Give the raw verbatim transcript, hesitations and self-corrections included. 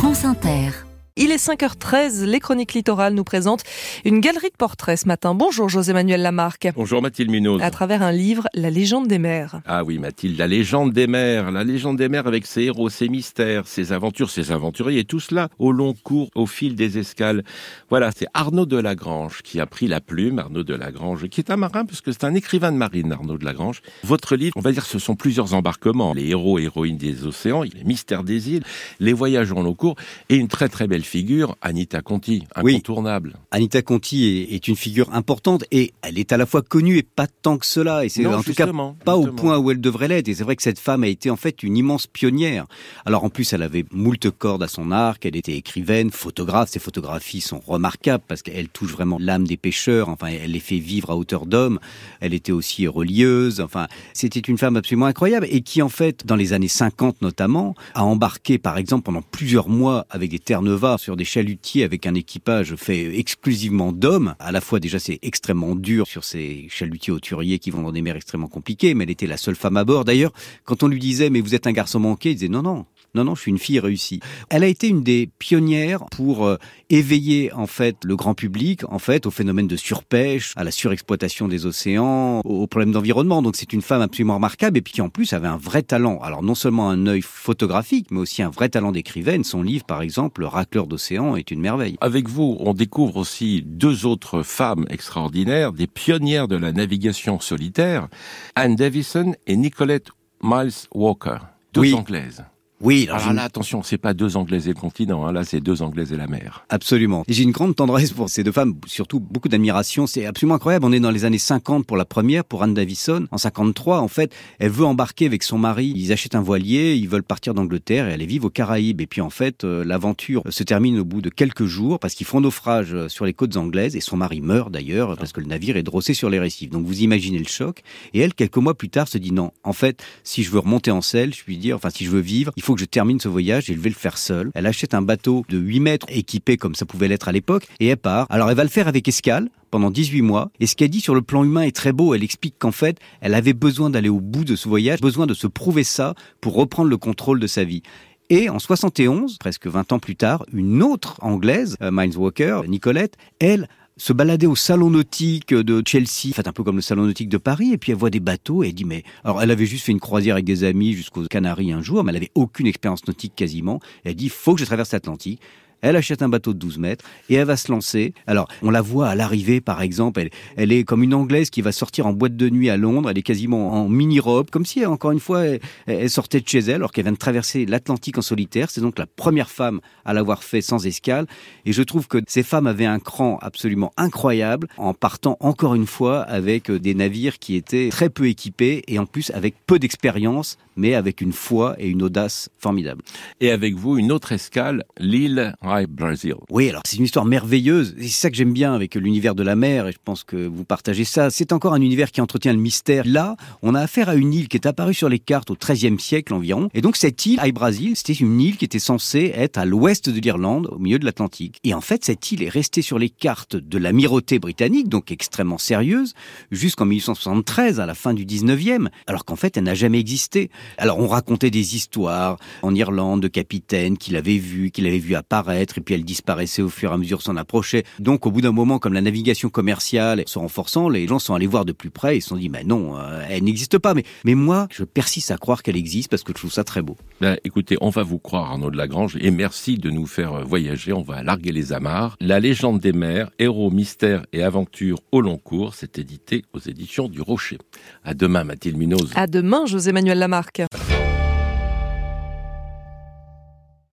France Inter. Il est cinq heures treize, les Chroniques Littorales nous présentent une galerie de portraits ce matin. Bonjour José-Manuel Lamarque. Bonjour Mathilde Munoz. À travers un livre, La légende des mers. Ah oui Mathilde, la légende des mers. La légende des mers avec ses héros, ses mystères, ses aventures, ses aventuriers. Et tout cela au long cours, au fil des escales. Voilà, c'est Arnaud de Lagrange qui a pris la plume. Arnaud de Lagrange, qui est un marin, puisque c'est un écrivain de marine, Arnaud de Lagrange. Votre livre, on va dire, ce sont plusieurs embarquements. Les héros et héroïnes des océans, les mystères des îles, les voyages au long cours et une très très belle figure, Anita Conti, incontournable. Oui. Anita Conti est, est une figure importante et elle est à la fois connue et pas tant que cela. Et c'est non, en tout cas pas justement. au point où elle devrait l'être. Et c'est vrai que cette femme a été en fait une immense pionnière. Alors en plus, elle avait moult cordes à son arc. Elle était écrivaine, photographe. Ses photographies sont remarquables parce qu'elle touche vraiment l'âme des pêcheurs. Enfin, elle les fait vivre à hauteur d'homme. Elle était aussi relieuse. Enfin, c'était une femme absolument incroyable et qui en fait, dans les années cinquante notamment, a embarqué par exemple pendant plusieurs mois avec des Terre-Neuve sur des chalutiers avec un équipage fait exclusivement d'hommes. À la fois, déjà, c'est extrêmement dur sur ces chalutiers hauturiers qui vont dans des mers extrêmement compliquées, mais elle était la seule femme à bord. D'ailleurs, quand on lui disait « mais vous êtes un garçon manqué », il disait « non, non ». Non, non, je suis une fille réussie. Elle a été une des pionnières pour euh, éveiller en fait le grand public en fait au phénomène de surpêche, à la surexploitation des océans, aux problèmes d'environnement. Donc c'est une femme absolument remarquable et puis qui en plus avait un vrai talent. Alors non seulement un œil photographique, mais aussi un vrai talent d'écrivaine. Son livre, par exemple, Le racleur d'océan, est une merveille. Avec vous, on découvre aussi deux autres femmes extraordinaires, des pionnières de la navigation solitaire, Anne Davison et Nicolette Miles Walker, deux oui. Anglaises. Oui, alors, alors là, attention, c'est pas deux Anglaises et le continent, hein, là c'est deux Anglaises et la mer. Absolument. Et j'ai une grande tendresse pour ces deux femmes, surtout beaucoup d'admiration. C'est absolument incroyable. On est dans les années cinquante pour la première, pour Anne Davison. En cinquante-trois, en fait, elle veut embarquer avec son mari. Ils achètent un voilier, ils veulent partir d'Angleterre et aller vivre aux Caraïbes. Et puis en fait, euh, l'aventure se termine au bout de quelques jours parce qu'ils font naufrage sur les côtes anglaises et son mari meurt d'ailleurs parce que le navire est drossé sur les récifs. Donc vous imaginez le choc. Et elle, quelques mois plus tard, se dit non. En fait, si je veux remonter en selle, je puis dire, enfin si je veux vivre, il faut que je termine ce voyage. Et je vais le faire seule. Elle achète un bateau de huit mètres équipé comme ça pouvait l'être à l'époque et elle part. Alors elle va le faire avec escale pendant dix-huit mois. Et ce qu'elle dit sur le plan humain est très beau. Elle explique qu'en fait, elle avait besoin d'aller au bout de ce voyage, besoin de se prouver ça pour reprendre le contrôle de sa vie. Et en soixante et onze, presque vingt ans plus tard, une autre Anglaise, euh, Miles Walker, Nicolette, elle se balader au salon nautique de Chelsea, en fait un peu comme le salon nautique de Paris, et puis elle voit des bateaux et elle dit mais... Alors elle avait juste fait une croisière avec des amis jusqu'aux Canaries un jour, mais elle avait aucune expérience nautique quasiment. Et elle dit faut que je traverse l'Atlantique. Elle achète un bateau de douze mètres et elle va se lancer. Alors, on la voit à l'arrivée, par exemple. Elle, elle est comme une Anglaise qui va sortir en boîte de nuit à Londres. Elle est quasiment en mini-robe, comme si, encore une fois, elle, elle sortait de chez elle, alors qu'elle vient de traverser l'Atlantique en solitaire. C'est donc la première femme à l'avoir fait sans escale. Et je trouve que ces femmes avaient un cran absolument incroyable en partant, encore une fois, avec des navires qui étaient très peu équipés et en plus avec peu d'expérience, mais avec une foi et une audace formidables. Et avec vous, une autre escale, l'île Brazil. Oui, alors c'est une histoire merveilleuse. C'est ça que j'aime bien avec l'univers de la mer et je pense que vous partagez ça. C'est encore un univers qui entretient le mystère. Là, on a affaire à une île qui est apparue sur les cartes au treizième siècle environ. Et donc cette île, High Brazil, c'était une île qui était censée être à l'ouest de l'Irlande, au milieu de l'Atlantique. Et en fait, cette île est restée sur les cartes de l'amirauté britannique, donc extrêmement sérieuse, jusqu'en mille huit cent soixante-treize, à la fin du dix-neuvième, alors qu'en fait, elle n'a jamais existé. Alors on racontait des histoires en Irlande de capitaines qui l'avaient vue, qui l'avaient vue apparaître, et puis elle disparaissait au fur et à mesure qu'on approchait. Donc au bout d'un moment, comme la navigation commerciale se renforçant, les gens sont allés voir de plus près et se sont dit mais non, euh, elle n'existe pas. Mais, mais moi, je persiste à croire qu'elle existe parce que je trouve ça très beau. Ben, écoutez, on va vous croire Arnaud de Lagrange et merci de nous faire voyager. On va larguer les amarres. La légende des mers, héros, mystères et aventures au long cours, c'est édité aux éditions du Rocher. À demain Mathilde Munoz. À demain José-Manuel Lamarque.